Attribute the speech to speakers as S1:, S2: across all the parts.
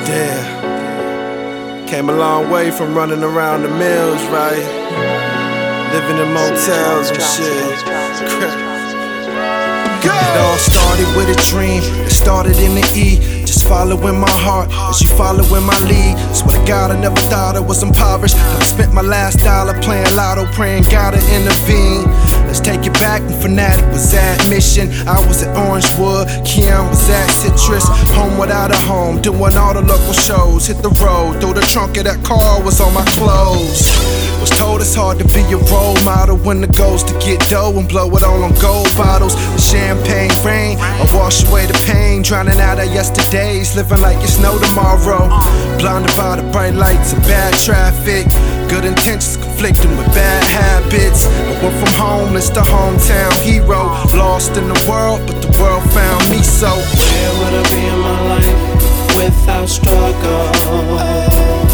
S1: Damn. Came a long way from running around the mills, right? Living in motels and shit. It all started with a dream. It started in the E. Just following my heart as you following my lead. Swear to God, I never thought I was impoverished. I spent my last dollar playing lotto, praying God to intervene. Let's take it back when Fanatic was at Mission. I was at Orangewood, Keon was at Citrus. Home without a home, doing all the local shows. Hit the road, through the trunk of that car was on my clothes. Was told it's hard to be a role model when the goal's to get dough and blow it all on gold bottles. The champagne rain, I wash away the pain, drowning out of yesterdays, living like it's no tomorrow. Blinded by the bright lights and bad traffic, good intentions conflicting with bad habits. I went from homeless to hometown hero, lost in the world, but the world found me. So
S2: where would I be in my life without struggle?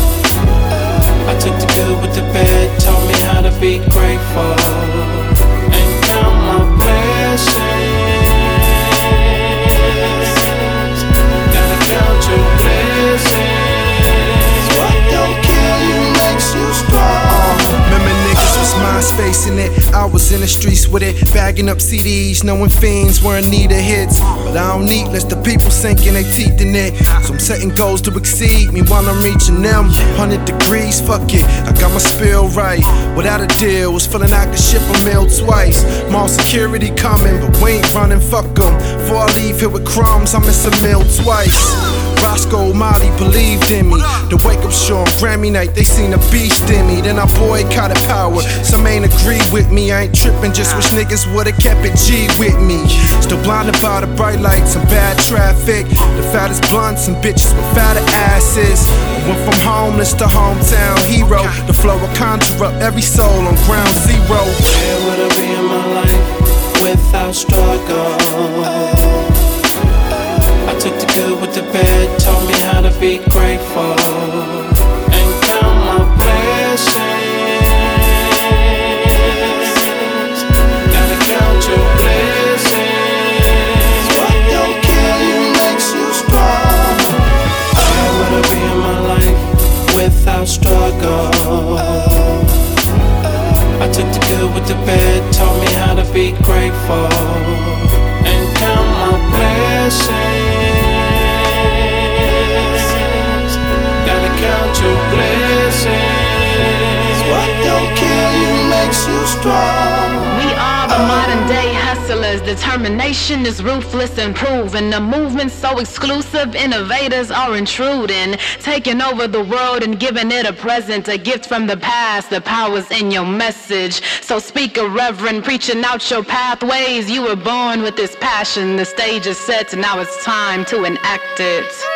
S2: I took the good with the bad, taught me how to be grateful and count my blessings. Gotta count your blessings. What don't kill you makes you strong.
S1: Remember niggas was MySpace in it, I was in the streets with it, bagging up CDs, knowing fiends were in need of hits. But I don't need less, the people sinking their teeth in it. So I'm setting goals to exceed me while I'm reaching them. 100 degrees, fuck it, I got my spill right. Without a deal, was feeling I could ship a meal twice. Mall security coming, but we ain't running, fuck them. Before I leave here with crumbs, I miss a meal twice. Roscoe Molly believed in me. The wake up show on Grammy night, they seen a beast in me. Then I boycotted power. Some ain't agree with me. I ain't tripping, just wish niggas would've kept it G with me. Still blinded by the bright lights and bad traffic. The fattest blunts and bitches with fatter asses. I went from homeless to hometown hero. The flow will conjure up every soul on ground zero.
S2: Where would I be in my life without struggle? I took the good with the bad, taught me how to be grateful and count my blessings. Gotta count your blessings. What don't kill you makes you strong. Where would I be in my life without struggle? I took the good with the bad, taught me how to be grateful and count my blessings. Count your blessings. What don't kill you makes you strong.
S3: We are the modern day hustlers. Determination is ruthless and proven. The movement's so exclusive, innovators are intruding, taking over the world and giving it a present, a gift from the past. The power's in your message. So speak a reverend, preaching out your pathways. You were born with this passion. The stage is set, now it's time to enact it.